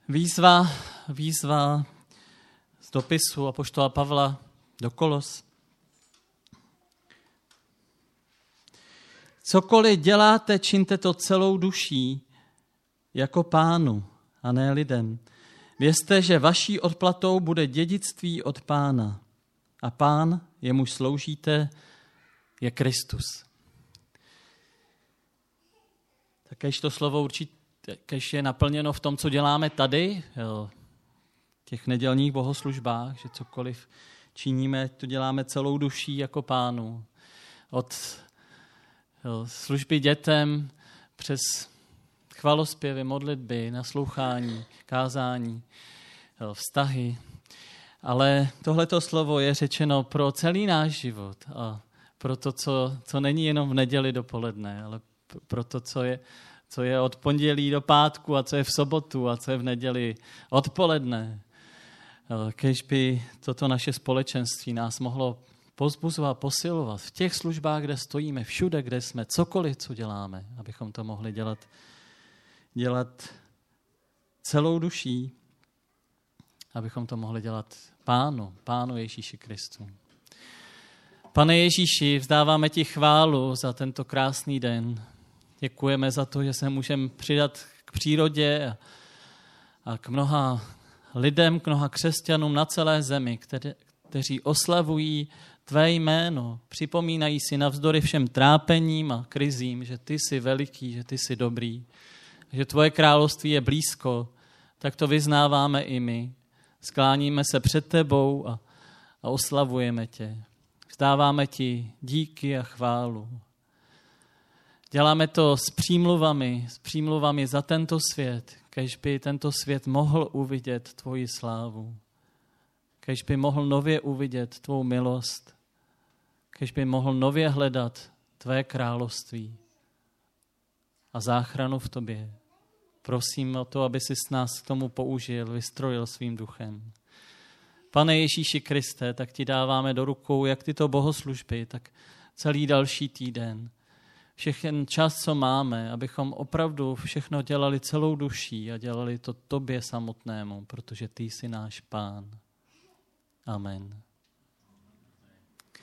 Výzva z dopisu apoštola Pavla do Kolos. Cokoliv děláte, čiňte to celou duší, jako Pánu a ne lidem. Vězte, že vaší odplatou bude dědictví od Pána. A Pán, jemuž sloužíte, je Kristus. Takéž to slovo určitě je naplněno v tom, co děláme tady, v těch nedělních bohoslužbách, že cokoliv činíme, to děláme celou duší jako Pánu. Od služby dětem přes chvalospěvy, modlitby, naslouchání, kázání, vztahy. Ale tohleto slovo je řečeno pro celý náš život a pro to, co není jenom v neděli dopoledne, ale pro to, co je od pondělí do pátku a co je v sobotu a co je v neděli odpoledne. Kéž by toto naše společenství nás mohlo povzbuzovat, posilovat v těch službách, kde stojíme, všude, kde jsme, cokoliv, co děláme, abychom to mohli dělat celou duší, abychom to mohli dělat Pánu Ježíši Kristu. Pane Ježíši, vzdáváme ti chválu za tento krásný den. Děkujeme za to, že se můžeme přidat k přírodě a k mnoha lidem, k mnoha křesťanům na celé zemi, kteří oslavují tvé jméno, připomínají si navzdory všem trápením a krizím, že ty jsi veliký, že ty jsi dobrý, že tvoje království je blízko, tak to vyznáváme i my. Skláníme se před tebou a oslavujeme tě. Vzdáváme ti díky a chválu. Děláme to s přímluvami za tento svět, kéž by tento svět mohl uvidět tvoji slávu. Kéž by mohl nově uvidět tvou milost. Kéž by mohl nově hledat tvé království a záchranu v tobě. Prosím o to, aby jsi nás k tomu použil, vystrojil svým duchem. Pane Ježíši Kriste, tak ti dáváme do rukou jak tyto bohoslužby, tak celý další týden. Všechen čas, co máme, abychom opravdu všechno dělali celou duší a dělali to tobě samotnému, protože ty jsi náš Pán. Amen.